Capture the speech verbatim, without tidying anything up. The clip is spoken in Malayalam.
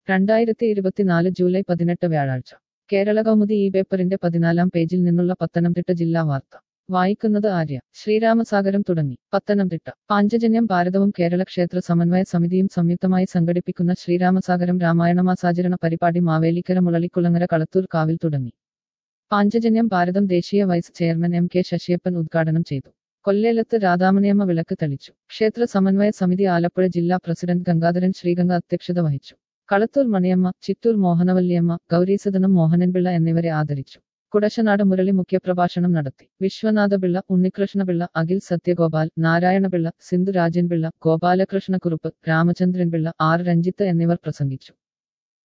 രണ്ടായിരത്തി ഇരുപത്തിനാല് ജൂലൈ പതിനെട്ട് വ്യാഴാഴ്ച കേരള കൗമുദി ഈ പേപ്പറിന്റെ പതിനാലാം പേജിൽ നിന്നുള്ള പത്തനംതിട്ട ജില്ലാ വാർത്ത വായിക്കുന്നത് ആര്യ. ശ്രീരാമസാഗരം തുടങ്ങി. പത്തനംതിട്ട. പാഞ്ചജന്യം ഭാരതവും കേരള ക്ഷേത്ര സമന്വയ സമിതിയും സംയുക്തമായി സംഘടിപ്പിക്കുന്ന ശ്രീരാമസാഗരം രാമായണമാസാചരണ പരിപാടി മാവേലിക്കര മുളളിക്കുളങ്ങര കളത്തൂർ കാവിൽ തുടങ്ങി. പാഞ്ചജന്യം ഭാരതം ദേശീയ vice chairman M K Sasiyappan ഉദ്ഘാടനം ചെയ്തു. കൊല്ലേലത്ത് രാധാമണിയമ്മ വിളക്ക് തെളിച്ചു. ക്ഷേത്ര സമന്വയ സമിതി ആലപ്പുഴ ജില്ലാ പ്രസിഡന്റ് ഗംഗാധരൻ ശ്രീഗംഗ അധ്യക്ഷത വഹിച്ചു. കളത്തൂർ മണിയമ്മ, ചിറ്റൂർ മോഹനവല്ലിയമ്മ, ഗൗരീസദനം മോഹനൻപിള്ള എന്നിവരെ ആദരിച്ചു. കുടശനാട് മുരളി മുഖ്യപ്രഭാഷണം നടത്തി. വിശ്വനാഥപിള്ള, ഉണ്ണികൃഷ്ണപിള്ള, അഖിൽ സത്യഗോപാൽ, നാരായണപിള്ള, സിന്ധു രാജൻപിള്ള, ഗോപാലകൃഷ്ണക്കുറുപ്പ്, രാമചന്ദ്രൻപിള്ള, ആർ രഞ്ജിത്ത് എന്നിവർ പ്രസംഗിച്ചു.